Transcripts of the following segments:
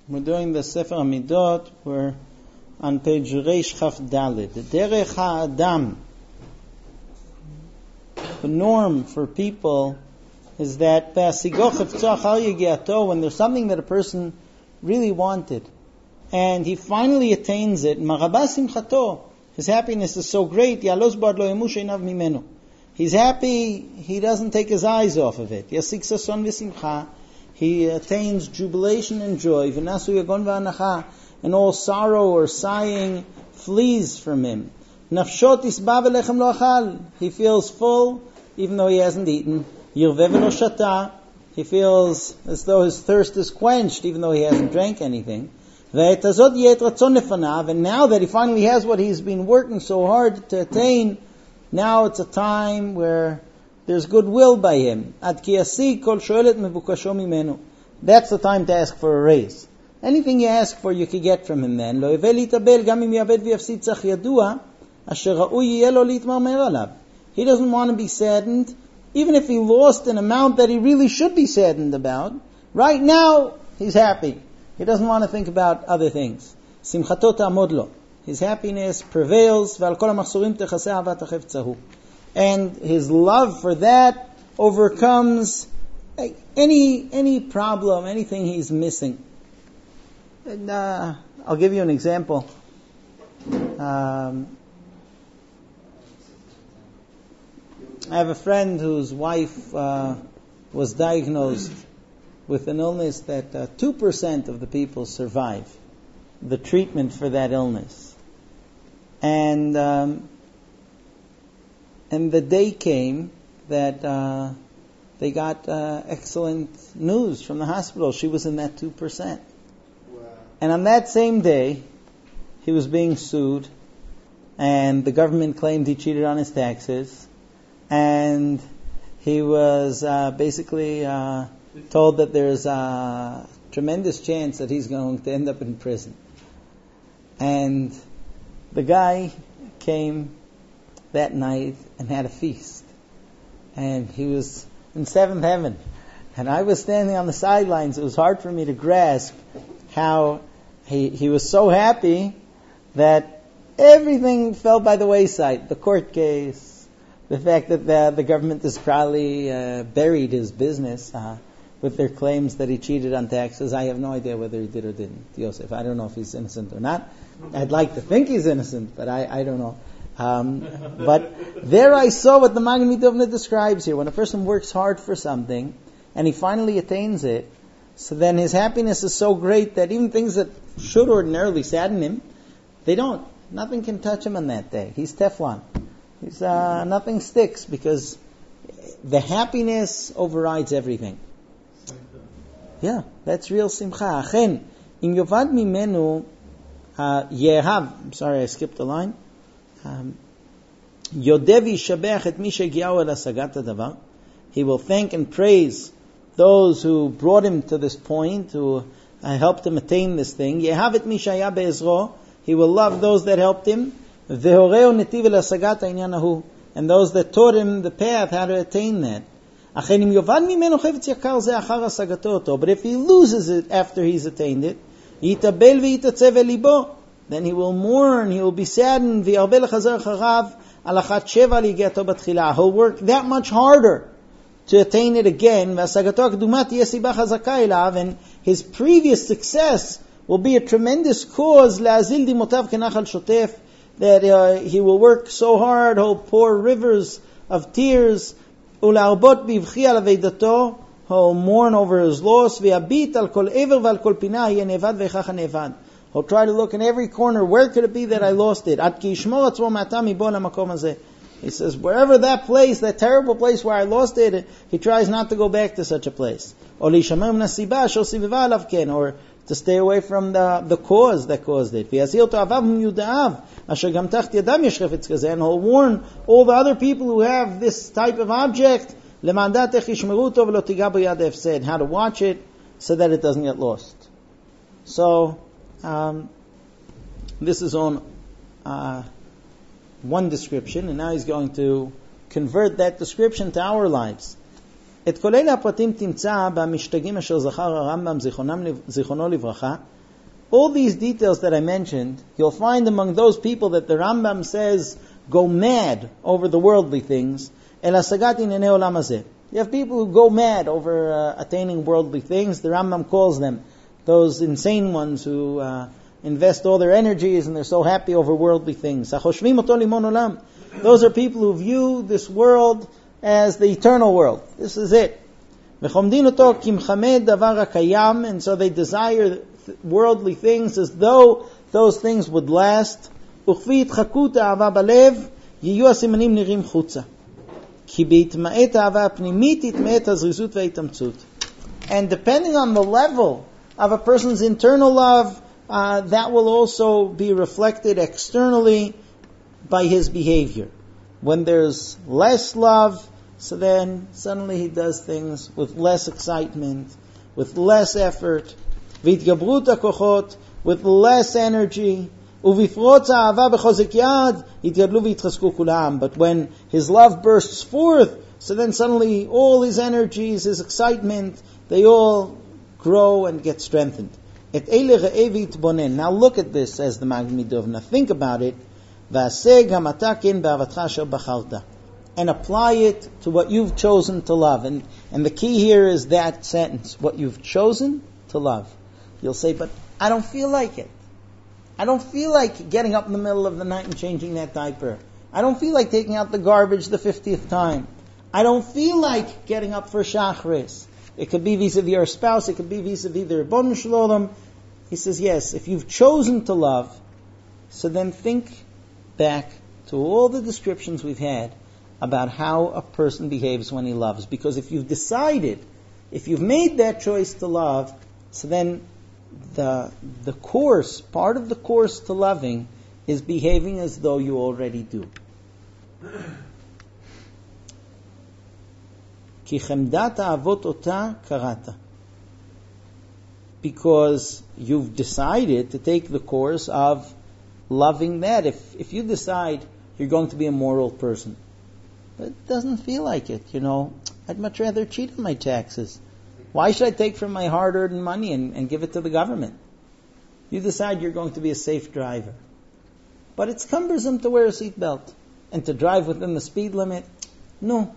We're doing the Sefer Hamidot. We're on page Reish Chaf Daled. Derech HaAdam. The norm for people is that when there's something that a person really wanted and he finally attains it, his happiness is so great, he's happy, he doesn't take his eyes off of it. He attains jubilation and joy, and all sorrow or sighing flees from him. He feels full even though he hasn't eaten. He feels as though his thirst is quenched even though he hasn't drank anything. And now that he finally has what he's been working so hard to attain, now it's a time where there's goodwill by him. That's the time to ask for a raise. Anything you ask for, you can get from him then. He doesn't want to be saddened, even if he lost an amount that he really should be saddened about. Right now, he's happy. He doesn't want to think about other things. His happiness prevails, and his love for that overcomes any problem, anything he's missing. And I'll give you an example. I have a friend whose wife was diagnosed with an illness that 2% of the people survive the treatment for that illness. And the day came that they got excellent news from the hospital. She was in that 2%. Wow. And on that same day, he was being sued, and the government claimed he cheated on his taxes, and he was basically told that there's a tremendous chance that he's going to end up in prison. And the guy came that night and had a feast. And he was in seventh heaven. And I was standing on the sidelines. It was hard for me to grasp how he was so happy that everything fell by the wayside. The court case, the fact that the government has probably buried his business with their claims that he cheated on taxes. I have no idea whether he did or didn't, Yosef. I don't know if he's innocent or not. I'd like to think he's innocent, but I don't know. But there I saw what the Magen Midovna describes here. When a person works hard for something and he finally attains it, so then his happiness is so great that even things that should ordinarily sadden him, they don't. Nothing can touch him on that day. He's Teflon. Nothing sticks because the happiness overrides everything. Yeah, that's real simcha. Achen, im yovad mimenu yehav. I'm sorry, I skipped a line. Yodev yishabeach et mi shegiyahu el hasagat hadavar. He will thank and praise those who brought him to this point, who helped him attain this thing. Yehav et mi shaya be'ezro. He will love those that helped him. Vehoreu netiv el hasagat ha'inyan hahu. And those that taught him the path how to attain that. But if he loses it after he's attained it, then he will mourn, he will be saddened. He'll work that much harder to attain it again. And his previous success will be a tremendous cause that he will work so hard, he'll pour rivers of tears. He'll mourn over his loss. He'll try to look in every corner. Where could it be that I lost it? He says, wherever that place, that terrible place where I lost it, he tries not to go back to such a place. Or to stay away from the cause that caused it. And he'll warn all the other people who have this type of object, how to watch it so that it doesn't get lost. So, this is on one description, and now he's going to convert that description to our lives. את כל אלה הפרטים תמצא במשתגים אשר זכר הרמב"ם זיכרונו לברכה. All these details that I mentioned, you'll find among those people that the Rambam says go mad over the worldly things. El hasagat inyanei olam hazeh. You have people who go mad over attaining worldly things. The Rambam calls them those insane ones who invest all their energies and they're so happy over worldly things. Hachoshvim oto limon olam. Those are people who view this world as the eternal world. This is it. V'chomdin oto kimchamed davar hakayam, and so they desire worldly things as though those things would last. Uchvi yitchakut ha'ava balev, yiyu hasimanim nirim chutza. Ki beitma'et ha'ava pnimit yitma'et hazrizut ve'hitamtzut. And depending on the level of a person's internal love, that will also be reflected externally by his behavior. When there's less love, so then suddenly he does things with less excitement, with less effort, v'itgabrut hakochot, with less energy, uvifrotz ha'ava b'chozek yad, yitgadlu v'yitchasku kulam. But when his love bursts forth, so then suddenly all his energies, his excitement, they all grow and get strengthened. Et eile re'eh v'yitbonen. Now look at this, says the Magen Midovna. Think about it. V'aseg hamata ken be'avatcha asher bacharta. And apply it to what you've chosen to love. And the key here is that sentence, what you've chosen to love. You'll say, but I don't feel like it. I don't feel like getting up in the middle of the night and changing that diaper. I don't feel like taking out the garbage the 50th time. I don't feel like getting up for Shachris. It could be vis-a-vis your spouse, it could be vis-a-vis the Ribono Shel Olam. He says, yes, if you've chosen to love, so then think back to all the descriptions we've had about how a person behaves when he loves. Because if you've decided, if you've made that choice to love, so then the course, part of the course to loving is behaving as though you already do. Ki chemdat ha'avot ota karata. Because you've decided to take the course of loving that. If you decide you're going to be a moral person, but it doesn't feel like it, I'd much rather cheat on my taxes. Why should I take from my hard-earned money and give it to the government? You decide you're going to be a safe driver. But it's cumbersome to wear a seatbelt and to drive within the speed limit. No.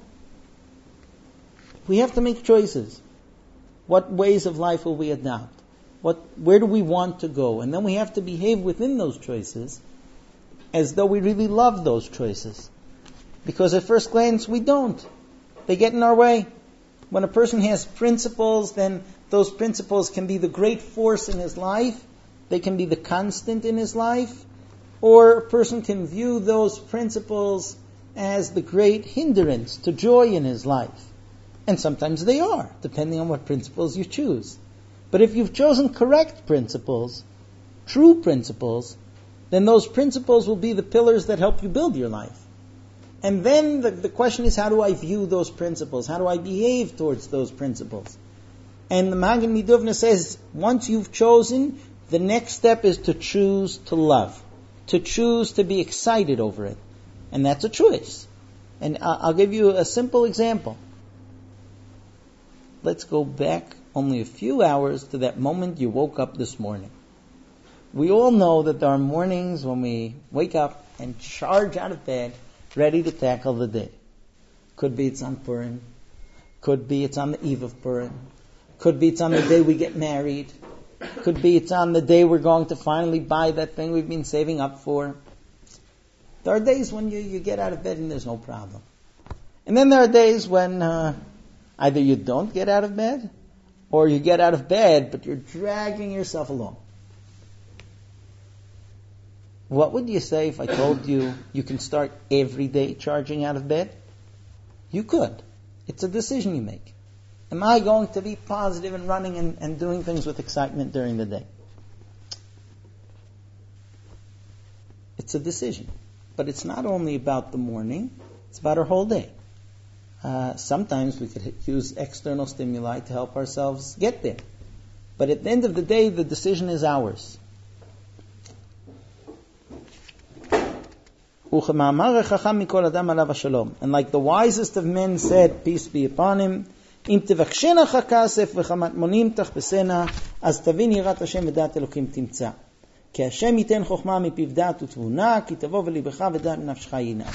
We have to make choices. What ways of life will we adopt? Where do we want to go? And then we have to behave within those choices as though we really love those choices. Because at first glance, we don't. They get in our way. When a person has principles, then those principles can be the great force in his life. They can be the constant in his life. Or a person can view those principles as the great hindrance to joy in his life. And sometimes they are, depending on what principles you choose. But if you've chosen correct principles, true principles, then those principles will be the pillars that help you build your life. And then the question is, how do I view those principles? How do I behave towards those principles? And the Magen Midovna says, once you've chosen, the next step is to choose to love. To choose to be excited over it. And that's a choice. And I'll give you a simple example. Let's go back only a few hours to that moment you woke up this morning. We all know that there are mornings when we wake up and charge out of bed, ready to tackle the day. Could be it's on Purim. Could be it's on the eve of Purim. Could be it's on the day we get married. Could be it's on the day we're going to finally buy that thing we've been saving up for. There are days when you get out of bed and there's no problem. And then there are days when either you don't get out of bed, or you get out of bed, but you're dragging yourself along. What would you say if I told you you can start every day charging out of bed? You could. It's a decision you make. Am I going to be positive and running and doing things with excitement during the day? It's a decision. But it's not only about the morning, it's about our whole day. Sometimes we could use external stimuli to help ourselves get there. But at the end of the day, the decision is ours. And like the wisest of men said, peace be upon him, אם תבקשנה כסף וכמטמונים תחפשנה, אז תבין יראת השם ודעת אלוקים תמצא. כי השם ייתן חוכמה מפיו דעת ותבונה, כי תבוא ולבך ודעת נפשך ינעם.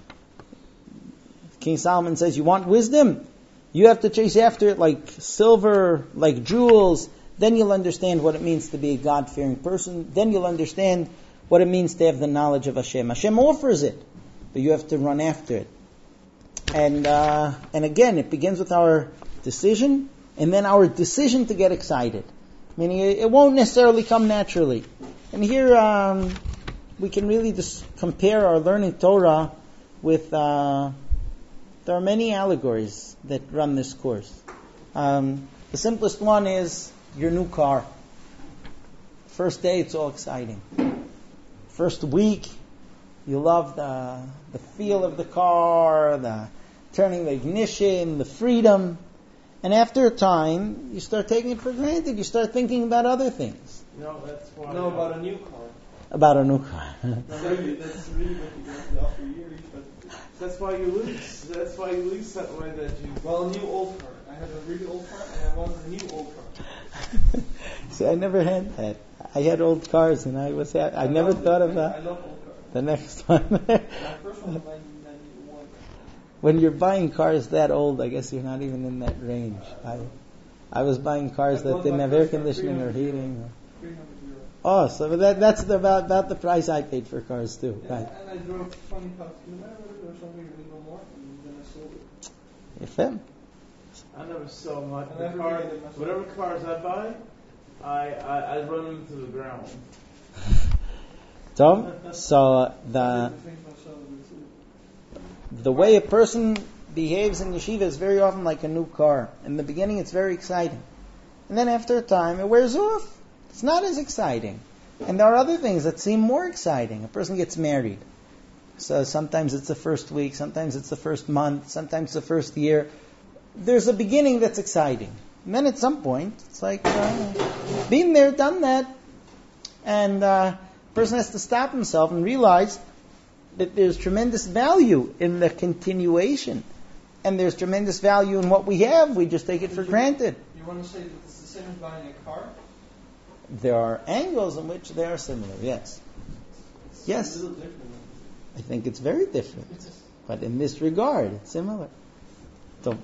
King Solomon says, you want wisdom? You have to chase after it like silver, like jewels. Then you'll understand what it means to be a God-fearing person. Then you'll understand what it means to have the knowledge of Hashem. Hashem offers it, but you have to run after it. And again, it begins with our decision, and then our decision to get excited. Meaning, it won't necessarily come naturally. And here, we can really just compare our learning Torah with, there are many allegories that run this course. The simplest one is your new car. First day, it's all exciting. First week, you love the feel of the car, the turning the ignition, the freedom. And after a time, you start taking it for granted. You start thinking about other things. No, that's why. No, about a new car. About a new car. That's really what you go after years. But that's why you lose. That's why you lose that way that you. Well, a new old car. I had a really old car, and I wanted a new old car. See, I never had that. I had old cars, and I never thought about I love old cars. The next one. My first one was 1991. When you're buying cars that old, I guess you're not even in that range. I was buying cars that didn't have air conditioning or heating. 300 euros. Oh, so that's about the price I paid for cars too. Yeah, Right. and I drove 20,000 kilometers or something, a little more, and then I sold it. If I never sell my car. Whatever cars I buy, I run them to the ground. So the way a person behaves in yeshiva is very often like a new car. In the beginning, it's very exciting, and then after a time, it wears off. It's not as exciting, and there are other things that seem more exciting. A person gets married, so sometimes it's the first week, sometimes it's the first month, sometimes the first year. There's a beginning that's exciting. And then at some point, it's like, been there, done that. And a person has to stop himself and realize that there's tremendous value in the continuation. And there's tremendous value in what we have. We just take it for granted. You want to say that it's the same as buying a car? There are angles in which they are similar, yes. Yes. It's a little different. I think it's very different. But in this regard, it's similar.